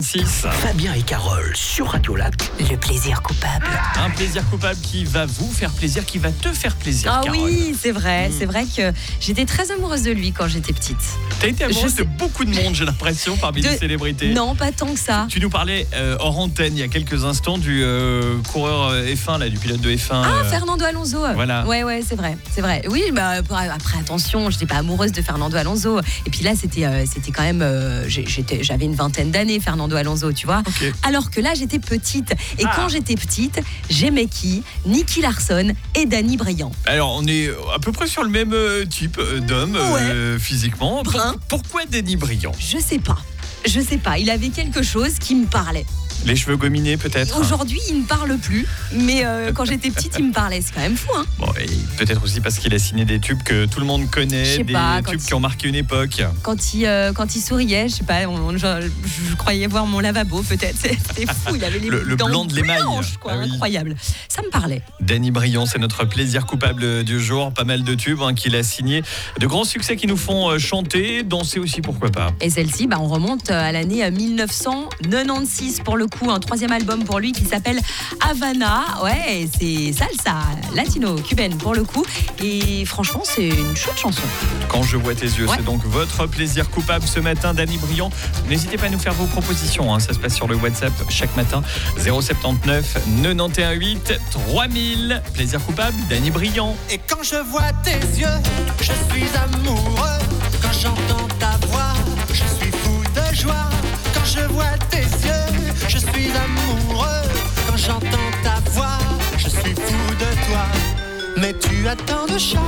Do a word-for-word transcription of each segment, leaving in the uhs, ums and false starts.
six. Fabien et Carole sur Radio Lac. Le plaisir coupable. Un plaisir coupable qui va vous faire plaisir, qui va te faire plaisir, Ah Carole. oui, c'est vrai. Mmh. C'est vrai que j'étais très amoureuse de lui quand j'étais petite. T'as été amoureuse Je de sais- beaucoup de monde, j'ai l'impression, parmi De- les célébrités. Non, pas tant que ça. Tu nous parlais euh, hors antenne il y a quelques instants du euh, coureur F un, là, du pilote de F un. Ah, euh, Fernando Alonso. Voilà. Ouais, ouais, c'est vrai, c'est vrai. Oui, bah pour- après attention, je n'étais pas amoureuse de Fernando Alonso. Et puis là, c'était, euh, c'était quand même, euh, j'ai- j'étais, j'avais une vingtaine d'années, Fernando Alonso, tu vois. Ok. Alors que là, j'étais petite. Et Ah. quand j'étais petite, j'aimais qui Nicky Larson et Danny Briand. Alors, on est à peu près sur le même euh, type euh, d'homme, euh, physiquement. Pour- Brun. pourquoi Danny Briand? Je sais pas. Je sais pas. Il avait quelque chose qui me parlait. Les cheveux gominés, peut-être? Aujourd'hui, il ne parle plus. Mais euh, quand j'étais petite, il me parlait. C'est quand même fou, hein. Bon, et peut-être aussi parce qu'il a signé des tubes que tout le monde Je connaît, sais des pas, quand tubes il- qui ont marqué une époque. Quand il, euh, quand il souriait, je sais pas, on- je, je croyais voir mon lavabo peut-être. C'était fou, il avait les Le- le dents blanc de l'émail. blanches, quoi, Ah oui. incroyable. Ça me parlait. Danny Briand, c'est notre plaisir coupable du jour. Pas mal de tubes hein, qu'il a signés. De grands succès qui nous font euh, chanter, danser aussi, pourquoi pas. Et celle-ci, bah, on remonte à l'année dix-neuf cent quatre-vingt-seize pour le coup, un troisième album pour lui qui s'appelle Havana. Ouais, c'est salsa latino-cubaine pour le coup. Et franchement, c'est une chouette chanson. Quand je vois tes yeux, Ouais. c'est donc votre plaisir coupable ce matin, Danny Briand. N'hésitez pas à nous faire vos propositions. Hein. Ça se passe sur le WhatsApp chaque matin. zéro soixante-dix-neuf quatre-vingt-onze huit trois mille. Plaisir coupable, Danny Briand. Et quand je vois tes yeux, je suis amoureux. Quand j'entends ta voix, je suis fou de joie. Quand je vois tes yeux, je suis amoureux. Quand j'entends ta voix, je suis fou de toi. Mais tu as tant de charme,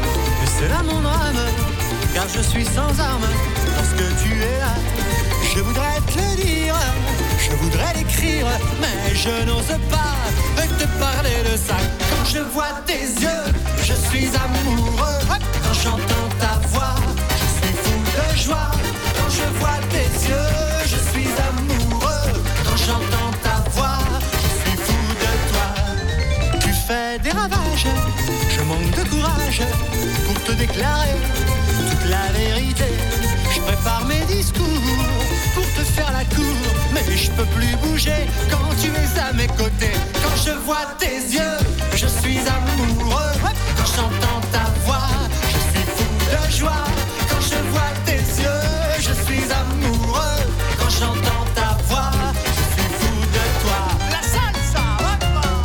et c'est là mon drame. Car je suis sans arme, parce que tu es là. Je voudrais te le dire, je voudrais l'écrire, mais je n'ose pas te parler de ça. Quand je vois tes yeux, je suis amoureux. Quand j'entends ta voix, je suis fou de joie. Quand je vois tes yeux, je suis amoureux. Quand j'entends ta voix, je suis fou de toi. Tu fais des ravages, je manque de courage pour te déclarer toute la vérité. Je prépare mes discours pour te faire la cour, mais je peux plus bouger quand tu es à mes côtés. Quand je vois tes yeux, je suis amoureux. Quand j'entends ta voix, je suis fou de joie. Quand je vois tes yeux, je suis amoureux. Quand j'entends ta voix, je suis fou de toi. La salsa, hop,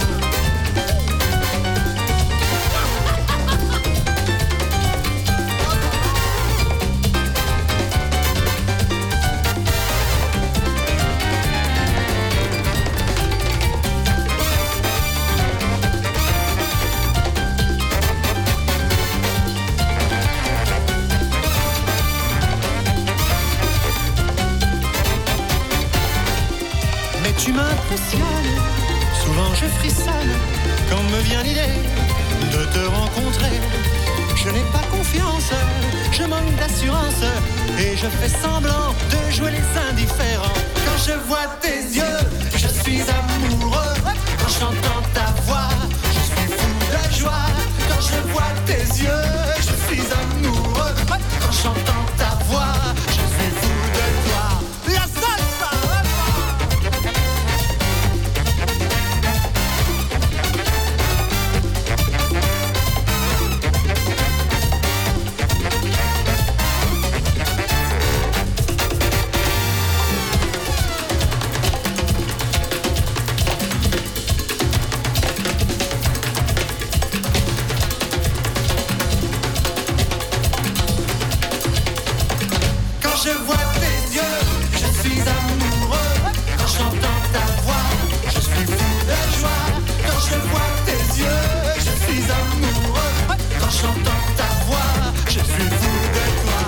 mais tu m'impressionnes. Souvent je frissonne quand me vient l'idée de te rencontrer. Je n'ai pas confiance, je manque d'assurance et je fais semblant de jouer les indifférents. Quand je vois tes yeux, je suis amoureux. Quand j'entends ta voix, je suis fou de joie. Quand je vois tes yeux, je suis amoureux. Quand j'entends ta voix, je suis fou de toi. La salsa, quand je vois tes yeux, je suis amoureux. Quand j'entends ta voix, je suis fou de joie. Quand je vois tes yeux, je suis amoureux. Quand j'entends ta voix, je suis fou de toi.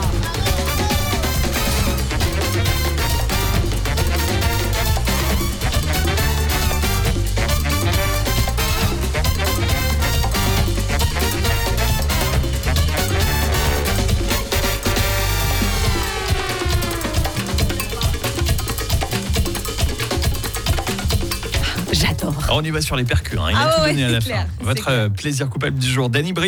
J'adore. On y va sur les percus. Hein. Il Ah a tout ouais, donné à c'est la clair, fin. c'est Votre clair. euh, plaisir coupable du jour, Danny Briand.